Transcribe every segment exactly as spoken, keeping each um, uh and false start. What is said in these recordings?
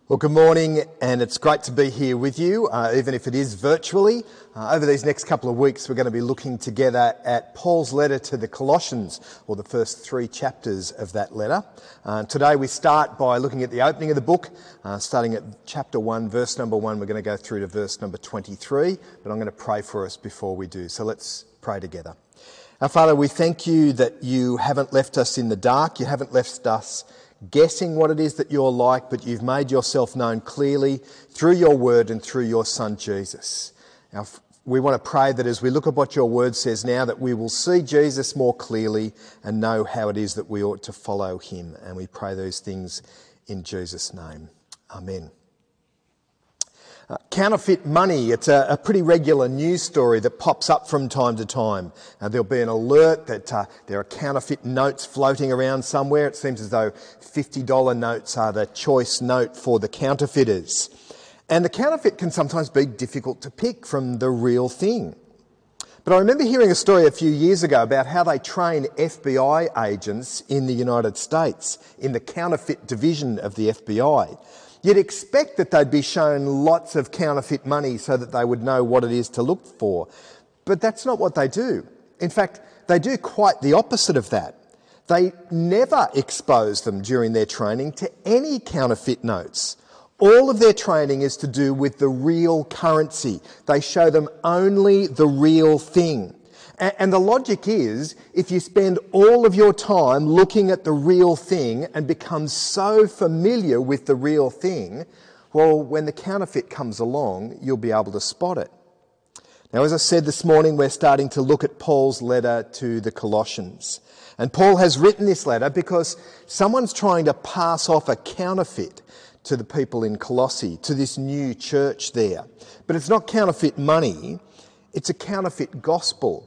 Well, good morning, and it's great to be here with you, uh, even if it is virtually. Uh, over these next couple of weeks, we're going to be looking together at Paul's letter to the Colossians, or the first three chapters of that letter. Uh, today we start by looking at the opening of the book, uh, starting at chapter one, verse number one. We're going to go through to verse number twenty-three, but I'm going to pray for us before we do. So let's pray together. Our Father, we thank you that you haven't left us in the dark, you haven't left us guessing what it is that you're like, but you've made yourself known clearly through your word and through your Son Jesus. Now, we want to pray that as we look at what your word says now, that we will see Jesus more clearly and know how it is that we ought to follow him. And we pray those things in Jesus' name. Amen. Uh, counterfeit money, it's a, a pretty regular news story that pops up from time to time. Uh, there'll be an alert that uh, there are counterfeit notes floating around somewhere. It seems as though fifty dollar notes are the choice note for the counterfeiters. And the counterfeit can sometimes be difficult to pick from the real thing. But I remember hearing a story a few years ago about how they train F B I agents in the United States, in the counterfeit division of the F B I. You'd expect that they'd be shown lots of counterfeit money so that they would know what it is to look for. But that's not what they do. In fact, they do quite the opposite of that. They never expose them during their training to any counterfeit notes. All of their training is to do with the real currency. They show them only the real thing. And the logic is, if you spend all of your time looking at the real thing and become so familiar with the real thing, well, when the counterfeit comes along, you'll be able to spot it. Now, as I said this morning, we're starting to look at Paul's letter to the Colossians. And Paul has written this letter because someone's trying to pass off a counterfeit to the people in Colossae, to this new church there. But it's not counterfeit money, it's a counterfeit gospel.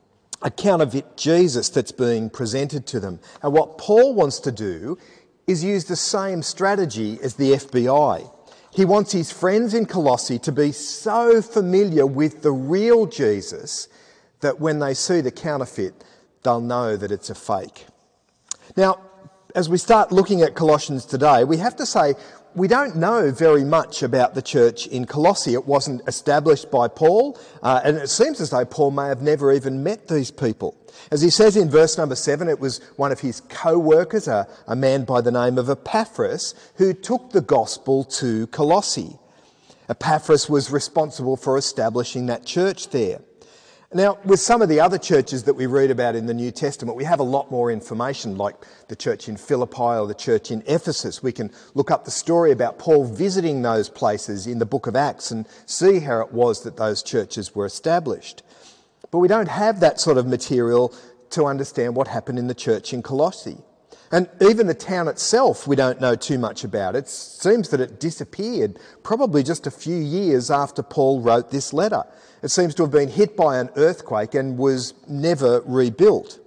A counterfeit Jesus that's being presented to them. And what Paul wants to do is use the same strategy as the F B I. He wants his friends in Colossae to be so familiar with the real Jesus that when they see the counterfeit, they'll know that it's a fake. Now, as we start looking at Colossians today, we have to say we don't know very much about the church in Colossae. It wasn't established by Paul, uh, and it seems as though Paul may have never even met these people. As he says in verse number seven, it was one of his co-workers, a, a man by the name of Epaphras, who took the gospel to Colossae. Epaphras was responsible for establishing that church there. Now, with some of the other churches that we read about in the New Testament, we have a lot more information, like the church in Philippi or the church in Ephesus. We can look up the story about Paul visiting those places in the book of Acts and see how it was that those churches were established. But we don't have that sort of material to understand what happened in the church in Colossae. And even the town itself, we don't know too much about. It seems that it disappeared probably just a few years after Paul wrote this letter. It seems to have been hit by an earthquake and was never rebuilt.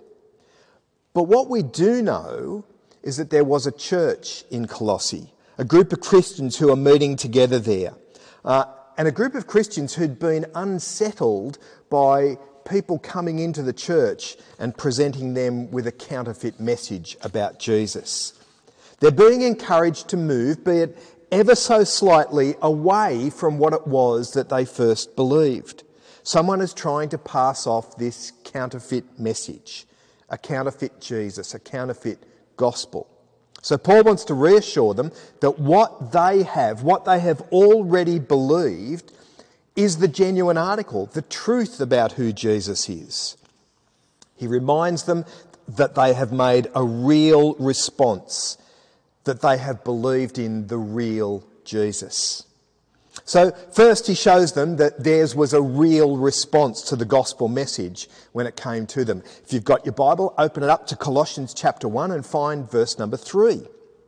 But what we do know is that there was a church in Colossae, a group of Christians who are meeting together there, uh, and a group of Christians who'd been unsettled by people coming into the church and presenting them with a counterfeit message about Jesus. They're being encouraged to move, be it ever so slightly, away from what it was that they first believed. Someone is trying to pass off this counterfeit message, a counterfeit Jesus, a counterfeit gospel. So Paul wants to reassure them that what they have, what they have already believed, is the genuine article, the truth about who Jesus is. He reminds them that they have made a real response, that they have believed in the real Jesus. So first he shows them that theirs was a real response to the gospel message when it came to them. If you've got your Bible, open it up to Colossians chapter one and find verse number three.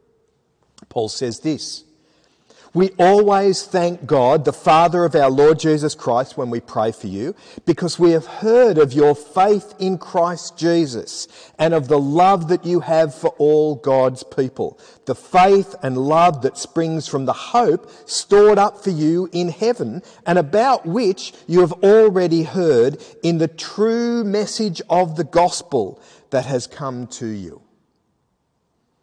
Paul says this: "We always thank God, the Father of our Lord Jesus Christ, when we pray for you, because we have heard of your faith in Christ Jesus and of the love that you have for all God's people, the faith and love that springs from the hope stored up for you in heaven, and about which you have already heard in the true message of the gospel that has come to you."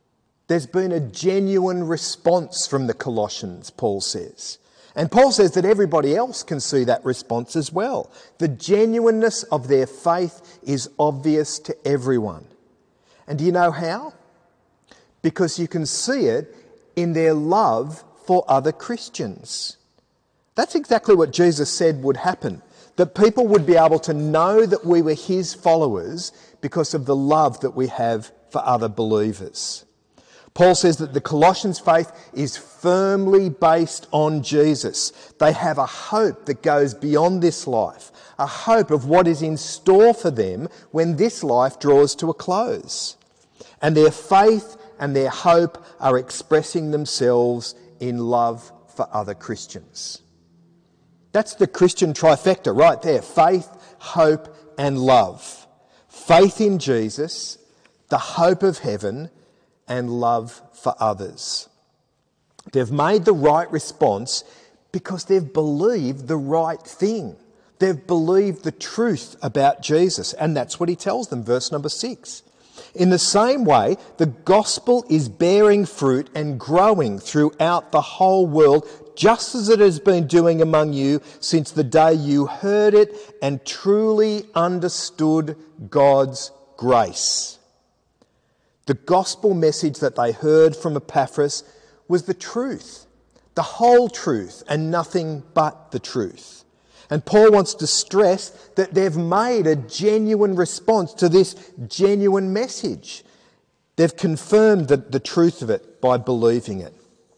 There's been a genuine response from the Colossians, Paul says. And Paul says that everybody else can see that response as well. The genuineness of their faith is obvious to everyone. And do you know how? Because you can see it in their love for other Christians. That's exactly what Jesus said would happen. That people would be able to know that we were his followers because of the love that we have for other believers. Paul says that the Colossians' faith is firmly based on Jesus. They have a hope that goes beyond this life, a hope of what is in store for them when this life draws to a close. And their faith and their hope are expressing themselves in love for other Christians. That's the Christian trifecta right there: faith, hope and love. Faith in Jesus, the hope of heaven, and love for others. They've made the right response because they've believed the right thing. They've believed the truth about Jesus, and that's what he tells them, verse number six. In the same way, the gospel is bearing fruit and growing throughout the whole world, just as it has been doing among you since the day you heard it and truly understood God's grace. The gospel message that they heard from Epaphras was the truth, the whole truth, and nothing but the truth. And Paul wants to stress that they've made a genuine response to this genuine message. They've confirmed the, the truth of it by believing it.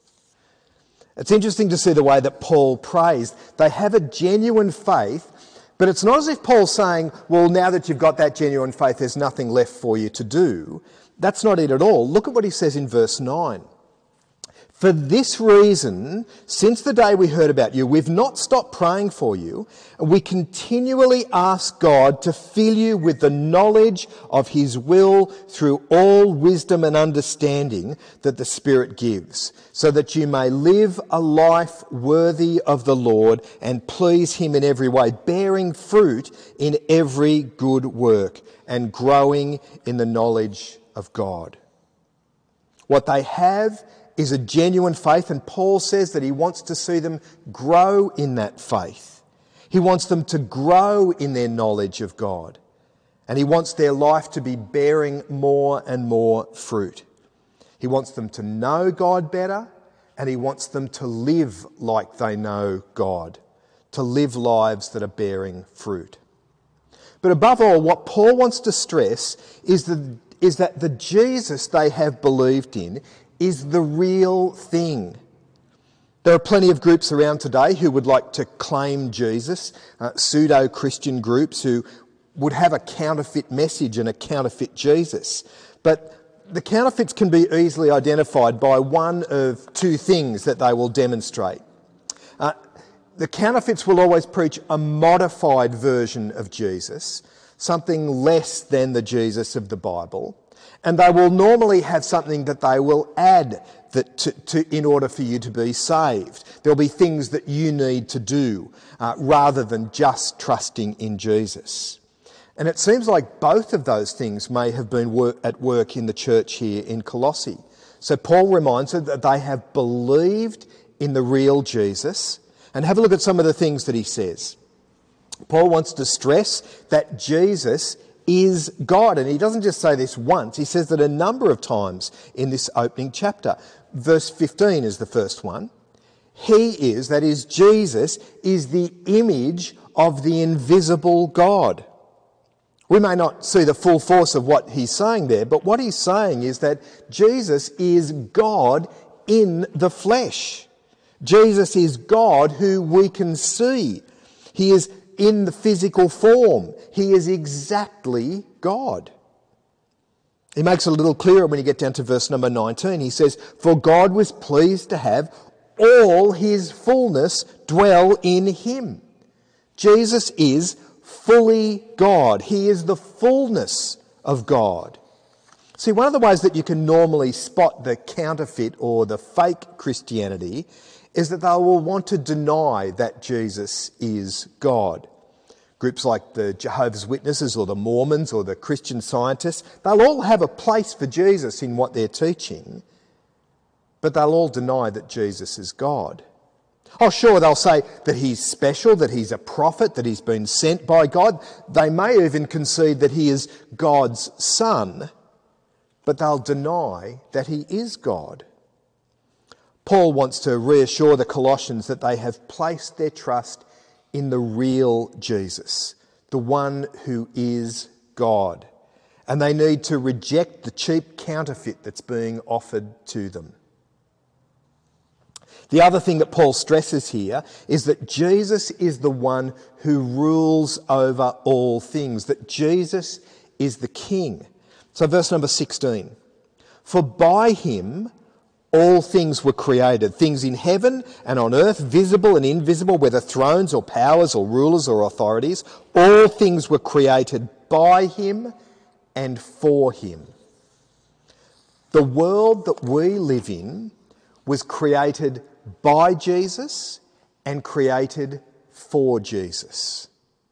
It's interesting to see the way that Paul prays. They have a genuine faith, but it's not as if Paul's saying, well, now that you've got that genuine faith, there's nothing left for you to do. That's not it at all. Look at what he says in verse nine. For this reason, since the day we heard about you, we've not stopped praying for you. We continually ask God to fill you with the knowledge of his will through all wisdom and understanding that the Spirit gives, so that you may live a life worthy of the Lord and please him in every way, bearing fruit in every good work and growing in the knowledge of God. What they have is a genuine faith, and Paul says that he wants to see them grow in that faith. He wants them to grow in their knowledge of God, and he wants their life to be bearing more and more fruit. He wants them to know God better, and he wants them to live like they know God, to live lives that are bearing fruit. But above all, what Paul wants to stress is the is that the Jesus they have believed in is the real thing. There are plenty of groups around today who would like to claim Jesus, uh, pseudo-Christian groups who would have a counterfeit message and a counterfeit Jesus. But the counterfeits can be easily identified by one of two things that they will demonstrate. Uh, the counterfeits will always preach a modified version of Jesus, something less than the Jesus of the Bible, and they will normally have something that they will add that to, to, in order for you to be saved. There'll be things that you need to do uh, rather than just trusting in Jesus. And it seems like both of those things may have been work, at work in the church here in Colossae. So Paul reminds them that they have believed in the real Jesus. And have a look at some of the things that he says. Paul wants to stress that Jesus is God. And he doesn't just say this once, he says that a number of times in this opening chapter. Verse fifteen is the first one. He is, that is Jesus, is the image of the invisible God. We may not see the full force of what he's saying there, but what he's saying is that Jesus is God in the flesh. Jesus is God who we can see. He is in the physical form. He is exactly God. He makes it a little clearer when you get down to verse number nineteen. He says, for God was pleased to have all his fullness dwell in him. Jesus is fully God. He is the fullness of God. See, one of the ways that you can normally spot the counterfeit or the fake Christianity is that they will want to deny that Jesus is God. Groups like the Jehovah's Witnesses or the Mormons or the Christian Scientists, they'll all have a place for Jesus in what they're teaching, but they'll all deny that Jesus is God. Oh, sure, they'll say that he's special, that he's a prophet, that he's been sent by God. They may even concede that he is God's son, but they'll deny that he is God. Paul wants to reassure the Colossians that they have placed their trust in the real Jesus, the one who is God, and they need to reject the cheap counterfeit that's being offered to them. The other thing that Paul stresses here is that Jesus is the one who rules over all things, that Jesus is the King. So verse number sixteen, for by him all things were created, things in heaven and on earth, visible and invisible, whether thrones or powers or rulers or authorities, all things were created by him and for him. The world that we live in was created by Jesus and created for Jesus.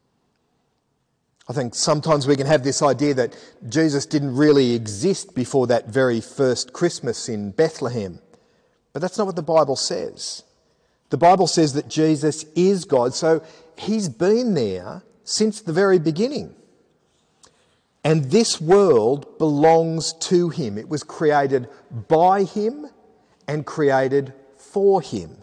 I think sometimes we can have this idea that Jesus didn't really exist before that very first Christmas in Bethlehem. But that's not what the Bible says. The Bible says that Jesus is God, so he's been there since the very beginning. And this world belongs to him. It was created by him and created for him.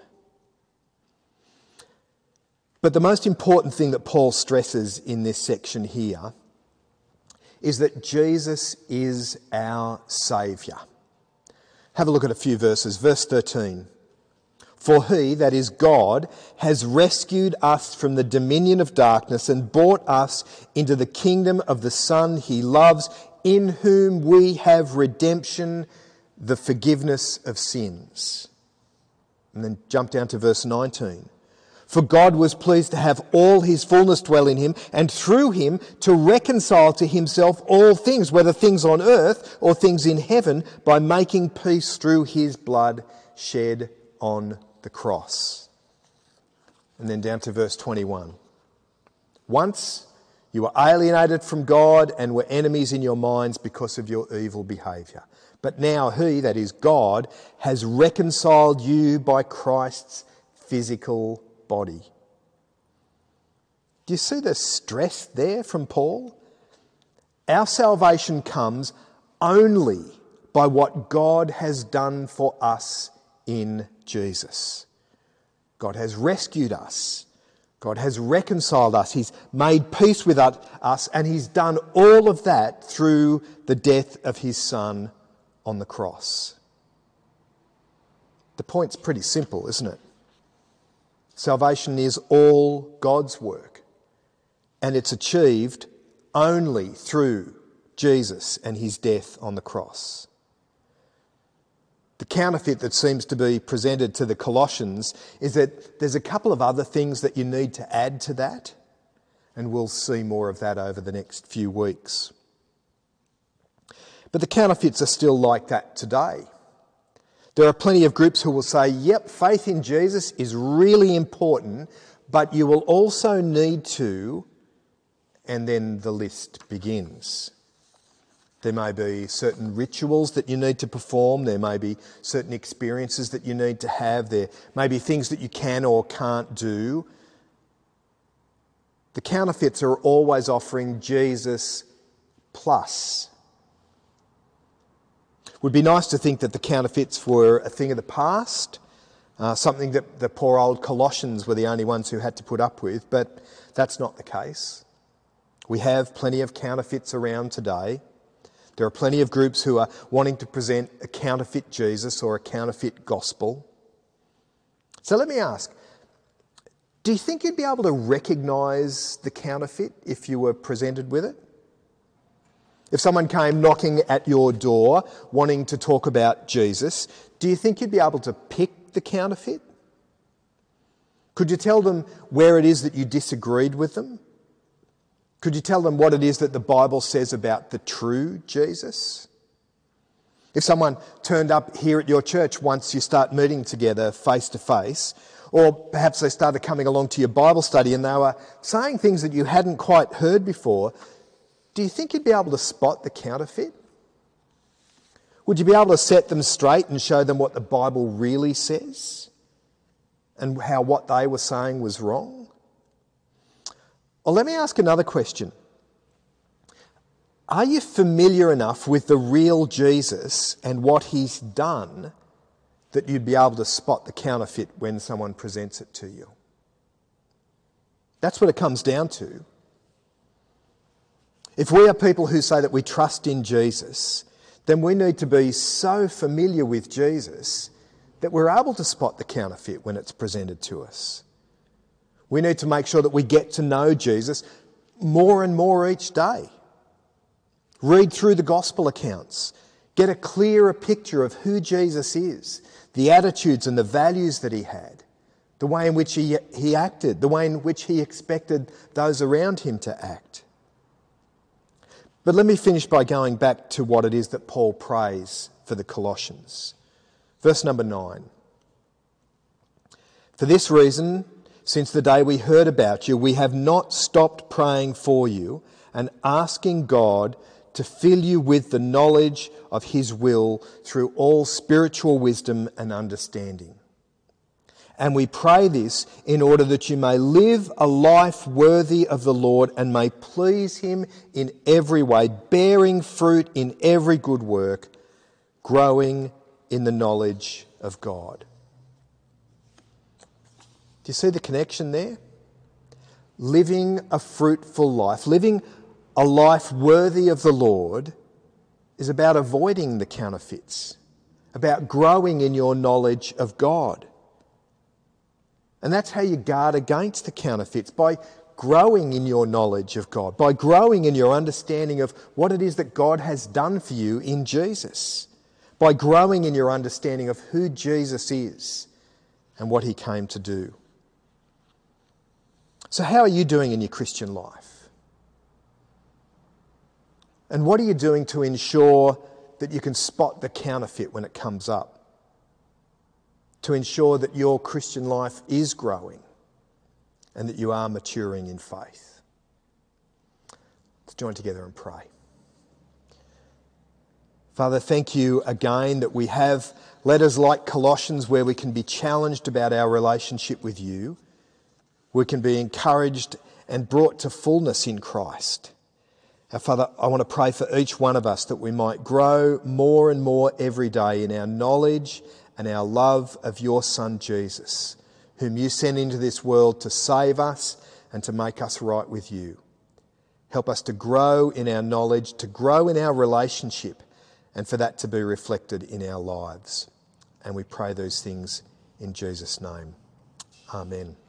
But the most important thing that Paul stresses in this section here is that Jesus is our Saviour. Have a look at a few verses. Verse thirteen. For he, that is God, has rescued us from the dominion of darkness and brought us into the kingdom of the Son he loves, in whom we have redemption, the forgiveness of sins. And then jump down to verse nineteen. For God was pleased to have all his fullness dwell in him, and through him to reconcile to himself all things, whether things on earth or things in heaven, by making peace through his blood shed on the cross. And then down to verse twenty-one. Once you were alienated from God and were enemies in your minds because of your evil behaviour. But now he, that is God, has reconciled you by Christ's physical body. Do you see the stress there from Paul? Our salvation comes only by what God has done for us in Jesus. God has rescued us. God has reconciled us. He's made peace with us, and he's done all of that through the death of his Son on the cross. The point's pretty simple, isn't it? Salvation is all God's work, and it's achieved only through Jesus and his death on the cross. The counterfeit that seems to be presented to the Colossians is that there's a couple of other things that you need to add to that, and we'll see more of that over the next few weeks. But the counterfeits are still like that today. There are plenty of groups who will say, yep, faith in Jesus is really important, but you will also need to, and then the list begins. There may be certain rituals that you need to perform. There may be certain experiences that you need to have. There may be things that you can or can't do. The counterfeits are always offering Jesus plus. It would be nice to think that the counterfeits were a thing of the past, uh, something that the poor old Colossians were the only ones who had to put up with, but that's not the case. We have plenty of counterfeits around today. There are plenty of groups who are wanting to present a counterfeit Jesus or a counterfeit gospel. So let me ask, do you think you'd be able to recognise the counterfeit if you were presented with it? If someone came knocking at your door wanting to talk about Jesus, do you think you'd be able to pick the counterfeit? Could you tell them where it is that you disagreed with them? Could you tell them what it is that the Bible says about the true Jesus? If someone turned up here at your church once you start meeting together face to face, or perhaps they started coming along to your Bible study and they were saying things that you hadn't quite heard before, do you think you'd be able to spot the counterfeit? Would you be able to set them straight and show them what the Bible really says and how what they were saying was wrong? Well, let me ask another question. Are you familiar enough with the real Jesus and what he's done that you'd be able to spot the counterfeit when someone presents it to you? That's what it comes down to. If we are people who say that we trust in Jesus, then we need to be so familiar with Jesus that we're able to spot the counterfeit when it's presented to us. We need to make sure that we get to know Jesus more and more each day. Read through the gospel accounts. Get a clearer picture of who Jesus is, the attitudes and the values that he had, the way in which he, he acted, the way in which he expected those around him to act. But let me finish by going back to what it is that Paul prays for the Colossians. Verse number nine. For this reason, since the day we heard about you, we have not stopped praying for you and asking God to fill you with the knowledge of his will through all spiritual wisdom and understanding. And we pray this in order that you may live a life worthy of the Lord and may please him in every way, bearing fruit in every good work, growing in the knowledge of God. Do you see the connection there? Living a fruitful life, living a life worthy of the Lord is about avoiding the counterfeits, about growing in your knowledge of God. And that's how you guard against the counterfeits, by growing in your knowledge of God, by growing in your understanding of what it is that God has done for you in Jesus, by growing in your understanding of who Jesus is and what he came to do. So how are you doing in your Christian life? And what are you doing to ensure that you can spot the counterfeit when it comes up? To ensure that your Christian life is growing and that you are maturing in faith. Let's join together and pray. Father, thank you again that we have letters like Colossians where we can be challenged about our relationship with you. We can be encouraged and brought to fullness in Christ. Now, Father, I want to pray for each one of us that we might grow more and more every day in our knowledge and our love of your Son Jesus, whom you sent into this world to save us and to make us right with you. Help us to grow in our knowledge, to grow in our relationship, and for that to be reflected in our lives. And we pray those things in Jesus' name. Amen.